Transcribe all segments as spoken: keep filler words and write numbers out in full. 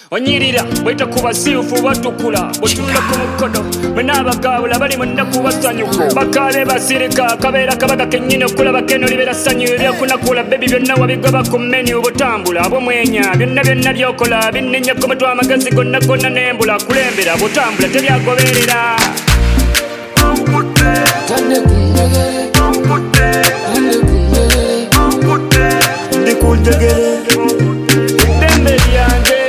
Onyirira bweta kuba siufu batukula butula ku mukodo mwenabagabula bali munaku basanyu bakale basirika kabeera kabaga kenyine okulaba keno libera sanyu ebyokunakula bebi byonna wabigoba ku menu butambula abomwenya byonna byonna byokola binnenya ku mutwe amagezi gonna gonna nembula kulembera butambula tebyagoberera ndikunjegere dembe lyange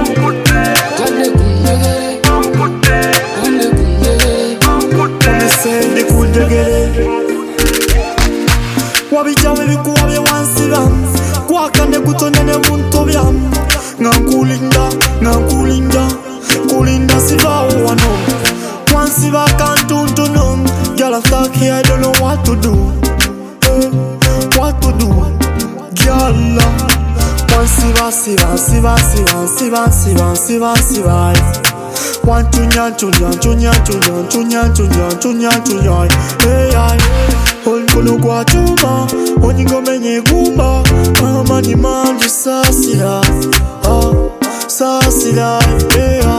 wabijawe bikuwa bye wansiba kwakane kutonene muntu byam ngankulinda ngankulinda kulinda sibawo wano wansiba kantuntuno girl I'm stuck here I don't know what to do eh, what to do girl wansiba siba siba siba siba siba siba siba want to nyan to nyan to nyan to nyan to nyan to nyan to nyan to nyan hey ay Onkono kwa chuma Onyingo menye gumba Amani manji sasila Ah, sasila Yeah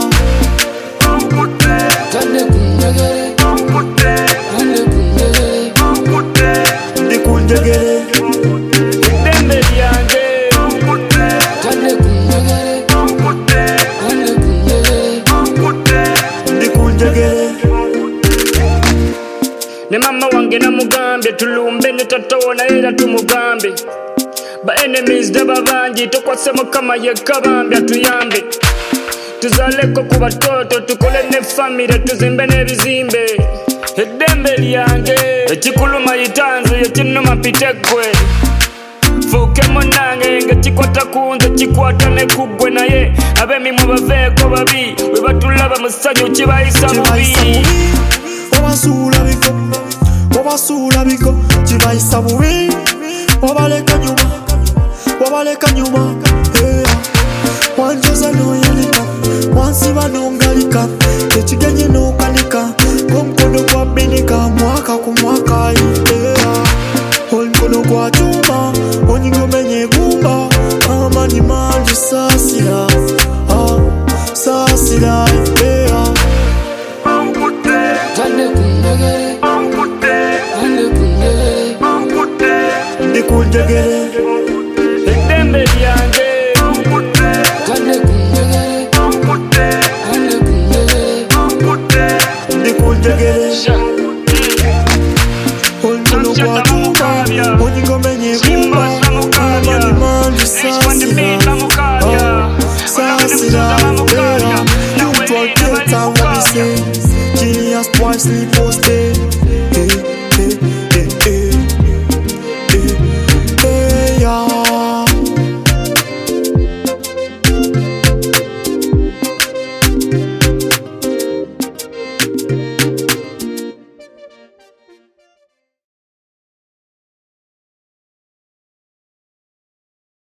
Tande kunjegere Tande kunjegere Ndikunjegere dembe lyange Tande kunjegere Tande kunjegere Ndikunjegere ne mama wange namugambye tulumbe ne tatawona era tumugambe ba enemies daba bangi tokwase mukama yekabambye tuyambe tuzaleko ku batoto tukole ne famire tuzimbe n'ebizimbe eddembe lyange ekikuluma yitanze yekinuma pitekwe fuke munange nga kikwata kunze kikwata ne kuggwe naye ab'emimwe baveeko babi we batulaba musajja kibayisa bubi Wabasula biko, wabasula biko, chibayisa bubi wabaleka nyuma, wabaleka nyuma yeah. Wanjoza noyalika, wansiba nongalika ekigenye nokanika, ng'omukono gwa binika mwaka ku mwaka yeah. Omukono gwa chuma, onyingo menye gumba amani manji sasila ah, sasila yeah. Tande kunjegere Tande kunjegere Ndikunjegere eddembe lyange Tande kunjegere Tande kunjegere Ndikunjegere Onkono kwa chuma Onyingo menye gumba Amani manji sasila Oh, sasila Yeah, you talk it out what you say Genius boy sleep